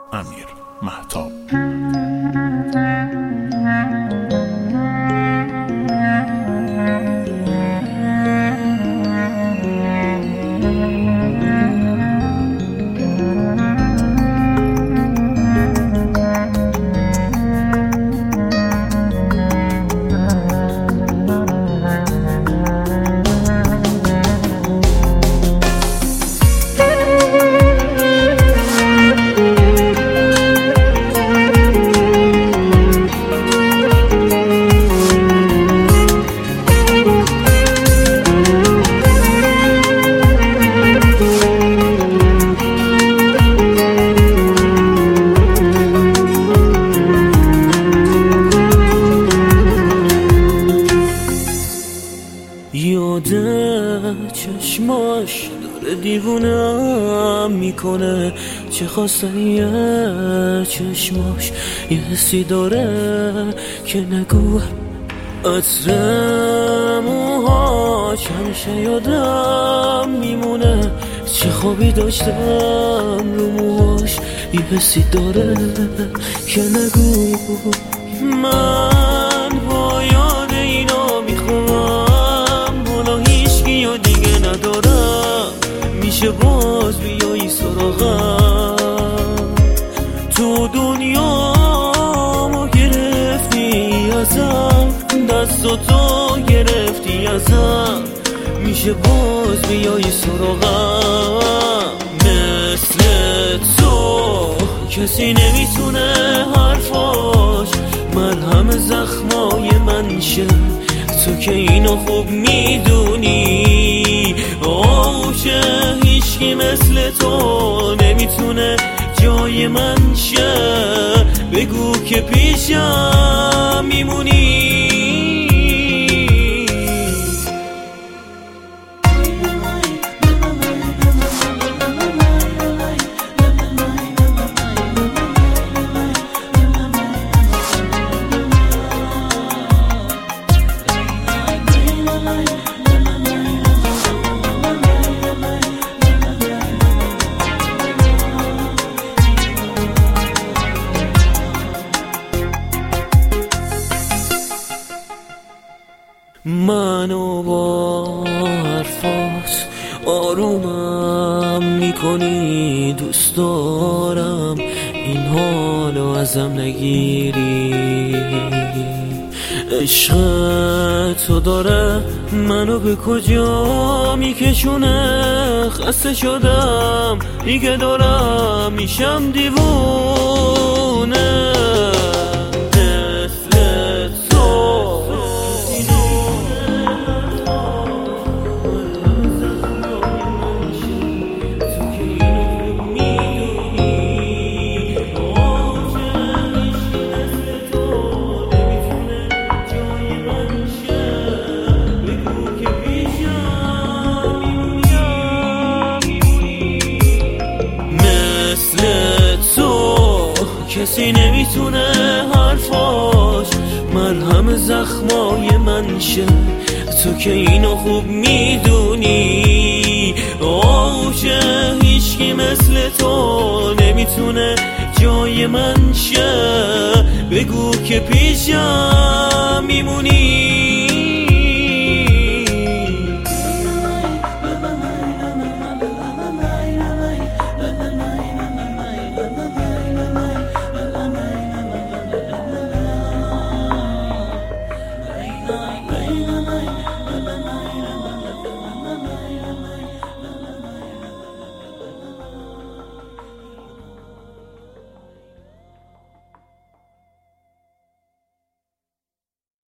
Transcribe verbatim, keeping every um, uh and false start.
امیر مهتاب. یاده چشماش داره دیوونم میکنه، چه خواستنیه چشماش یه حسی داره که نگو. عطر موهاش همیشه یادم میمونه، چه خوابی داشتم رو موهاش یه حسی داره که نگو. من با یاد اینا میخوام، حالا هیچکی و دیگه ندارم، میشه باز بیایی سراغم. تو دنیا ما گرفتی ازم، دستاتو گرفتی ازم، میشه باز بیایی سراغم. مثل تو کسی نمیتونه حرفاش مرهم زخمای من شه، تو که اینو خوب میدونی. آوشه هیچکی مثل تو نمیتونه جای من شه، بگو که پیشم میمونی. منو با حرفات آرومم میکنی، دوست دارم این حالو ازم نگیری. عشق تو داره منو به کجا میکشونه، خسته شدم دیگه دارم میشم دیوونه. کسی نمیتونه حرفاش مرهم زخمای من شه، تو که اینو خوب میدونی. آوشه هیچکی مثل تو نمیتونه جای من شه، بگو که پیشم میمونی.